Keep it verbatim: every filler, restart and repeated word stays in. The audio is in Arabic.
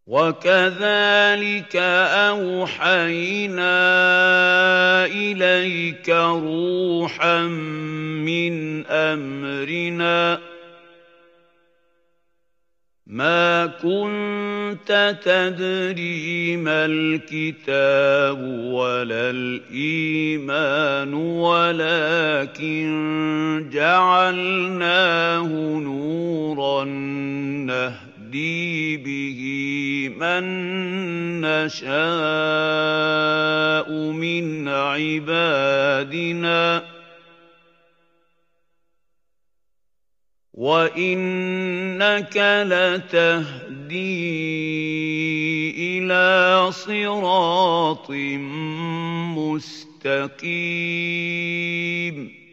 وَكَذَٰلِكَ أَوْحَيْنَا إِلَيْكَ رُوحًا مِّنْ أَمْرِنَا ۚ مَا كُنتَ تَدْرِي مَا الْكِتَابُ وَلَا الْإِيمَانُ وَلَٰكِن جَعَلْنَاهُ نُورًا نَّهْدِي بِهِ مَن نَّشَاءُ مِنْ عِبَادِنَا ۚ وَإِنَّكَ لَتَهْدِي إِلَىٰ صِرَاطٍ مُّسْتَقِيمٍ